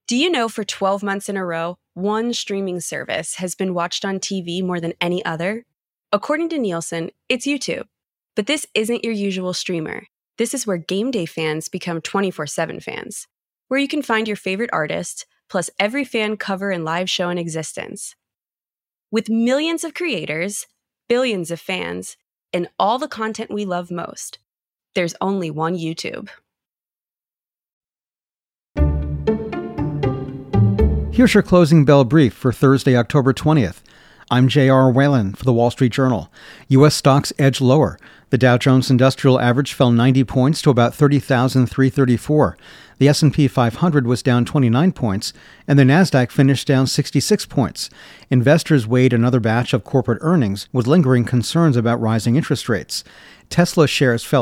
Do you know for 12 months in a row, one streaming service has been watched on TV more than any other? According to Nielsen, it's YouTube. But this isn't your usual streamer. This is where game day fans become 24/7 fans, where you can find your favorite artist, plus every fan cover and live show in existence. With millions of creators, billions of fans, and all the content we love most, there's only one YouTube. Here's your closing bell brief for Thursday, October 20th. I'm J.R. Whalen for The Wall Street Journal. U.S. stocks edged lower. The Dow Jones Industrial Average fell 90 points to about 30,334. The S&P 500 was down 29 points, and the Nasdaq finished down 66 points. Investors weighed another batch of corporate earnings with lingering concerns about rising interest rates. Tesla shares fell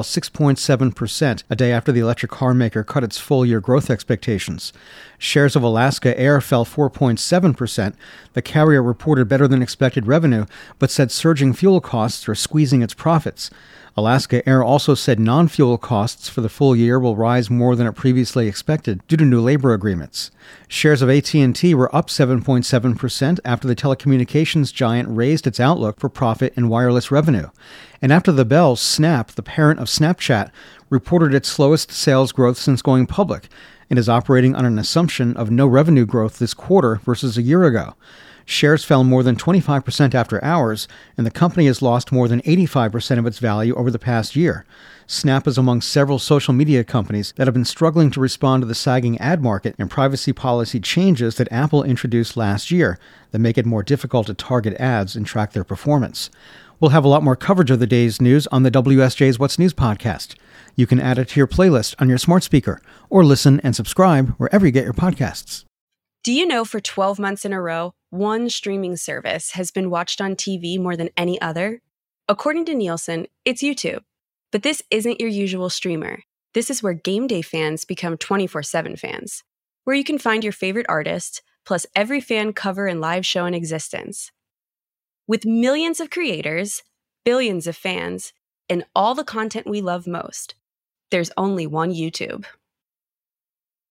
6.7% a day after the electric car maker cut its full-year growth expectations. Shares of Alaska Air fell 4.7%. The carrier reported better-than-expected revenue, but said surging fuel costs are squeezing its profits. Alaska Air also said non-fuel costs for the full year will rise more than it previously expected due to new labor agreements. Shares of AT&T were up 7.7% after the telecommunications giant raised its outlook for profit and wireless revenue. And after the bell, Snap, the parent of Snapchat, reported its slowest sales growth since going public and is operating on an assumption of no revenue growth this quarter versus a year ago. Shares fell more than 25% after hours, and the company has lost more than 85% of its value over the past year. Snap is among several social media companies that have been struggling to respond to the sagging ad market and privacy policy changes that Apple introduced last year that make it more difficult to target ads and track their performance. We'll have a lot more coverage of the day's news on the WSJ's What's News podcast. You can add it to your playlist on your smart speaker or listen and subscribe wherever you get your podcasts. Do you know for 12 months in a row, one streaming service has been watched on TV more than any other? According to Nielsen, it's YouTube. But this isn't your usual streamer. This is where game day fans become 24/7 fans, where you can find your favorite artist, plus every fan cover and live show in existence. With millions of creators, billions of fans, and all the content we love most, there's only one YouTube.